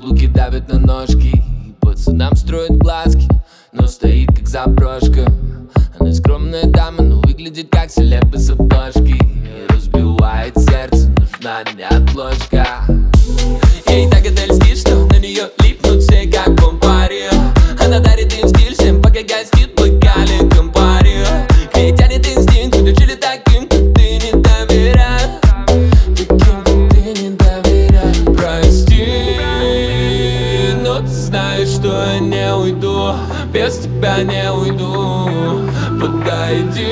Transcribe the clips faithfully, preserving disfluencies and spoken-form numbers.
Каблуки давят на ножки, пацанам строят глазки, но стоит как заброшка. Она скромная дама, но выглядит как селебы с обложки. Разбивает сердце, нужна неотложка. Ей так это льстит, что на нее липнут все как помпари. Она дарит им стиль всем, пока гостит в бокале компари. К ней тянет инстинкт, учили таким, как ты, не доверяй. Таким, как ты, не доверяй. Прости, но ты знаешь, что я не уйду. Без тебя не уйду. Подойди,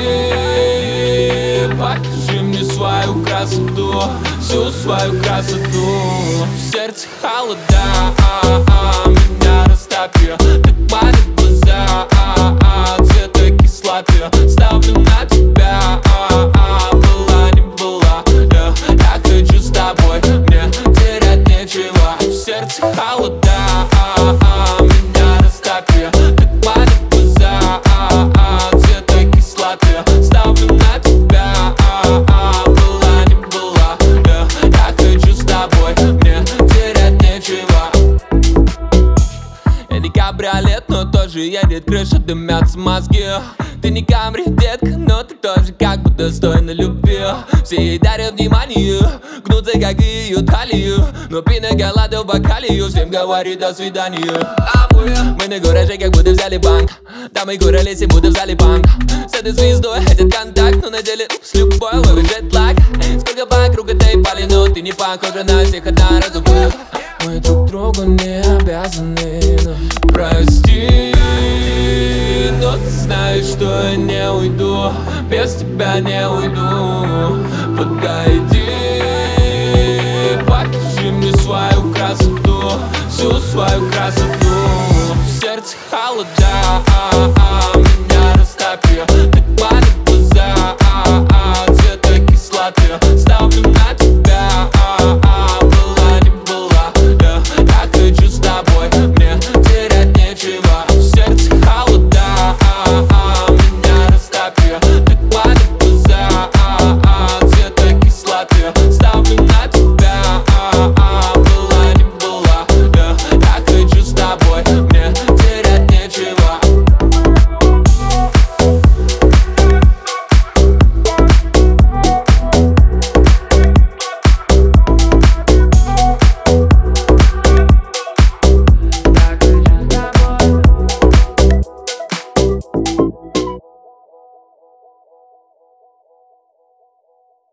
покажи мне свою красоту, всю свою красоту. В сердце холода, а -а -а, меня растопи. Так манит глаза, а -а -а, цвета кислоты. Ставлю на тебя, а -а -а, была не была, yeah. Я хочу с тобой, мне терять нечего. В сердце холода, а -а -а, меня растопи. Так манит глаза, а -а -а, цвета кислоты. Ставлю на тебя, а -а -а, была не была, yeah. Я хочу с тобой, мне терять нечего. Я не кабриолет, но тоже едет крыша, дымятся мозги. Ты не Камри, детка, но ты тоже как бы достойна любви. Все ей дарят внимание, гнутся как и ее талию. Но пина голода в бокале, всем говорит до свидания. А мы, мы на гараже, как будто взяли банк. Дамы курались, будто в зале банк. С этой звездой хотят контакт, но на деле упс, любой ловит джетлаг. Сколько вокруг этой пали, но ты не похожа на всех одноразовых. Мы друг другу не обязаны, но прости, но ты знаешь, что я не уйду. Без тебя не уйду. Подойди, покажи мне свою красоту, всю свою красоту. В сердце холода, а -а -а, меня растопи. Так манит глаза, а -а -а, цвета кислоты. Ставлю на тебя, а -а -а, была не была, yeah. Я хочу с тобой, мне терять нечего. В сердце холода, а -а -а, меня растопи. Так манит глаза, а -а -а, цвета кислоты. Ставлю на тебя, а -а -а, была не была, yeah. Я хочу с тобой, мне терять нечего. Так,